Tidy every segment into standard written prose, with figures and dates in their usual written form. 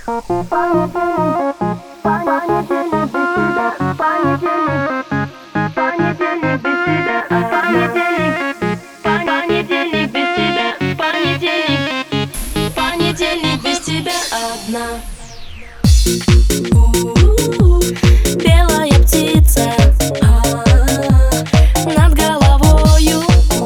Понедельник без тебя одна. Белая птица над головою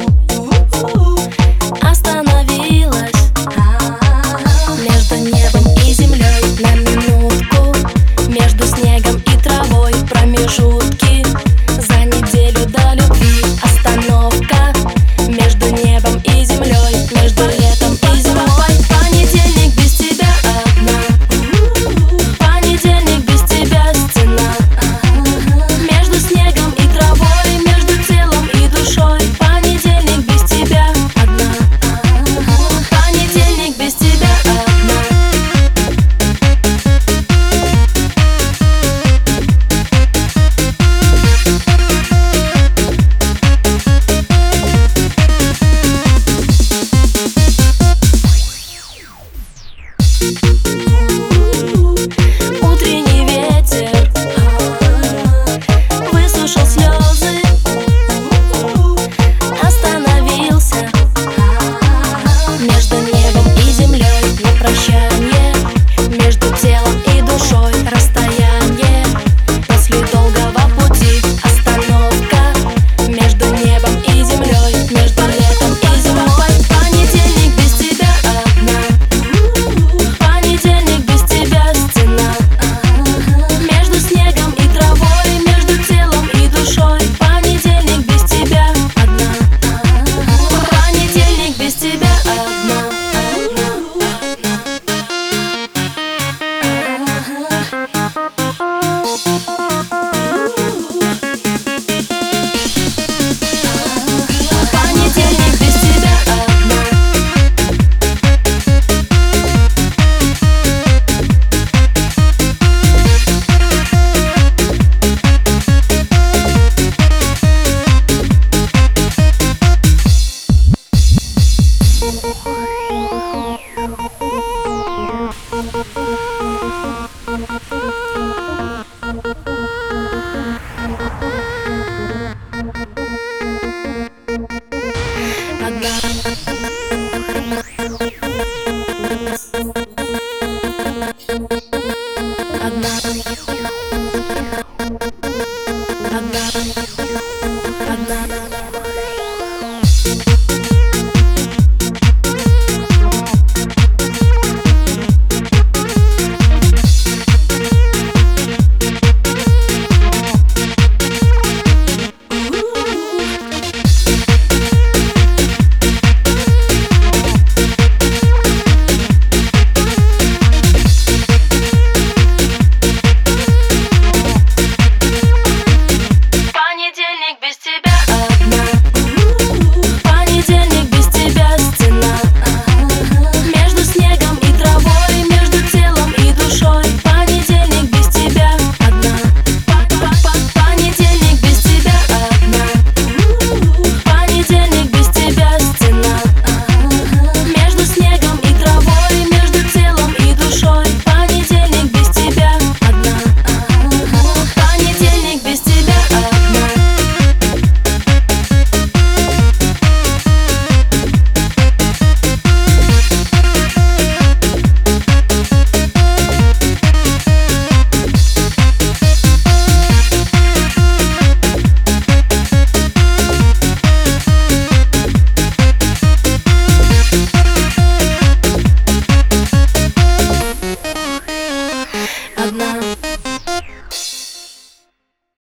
остановилась между небом и землей на минутку, между снегом и травой промежутки, за неделю до любви остановка, между небом и землей, между летом и зимой. Понедельник без тебя одна, понедельник без тебя стена, между снегом и травой, между телом и душой. Понедельник без тебя одна, понедельник без тебя одна. Утренний ветер высушил слезы, остановился между небом и землей на прощание, между телом и душой расстояние, после долгого пути остановка, между небом и землей, между летом и зимой. Понедельник без тебя одна, понедельник без тебя стена, между снегом и травой, между телом и душой. Понедельник без тебя одна, понедельник без тебя одна. Понедельник без тебя одна. Одна.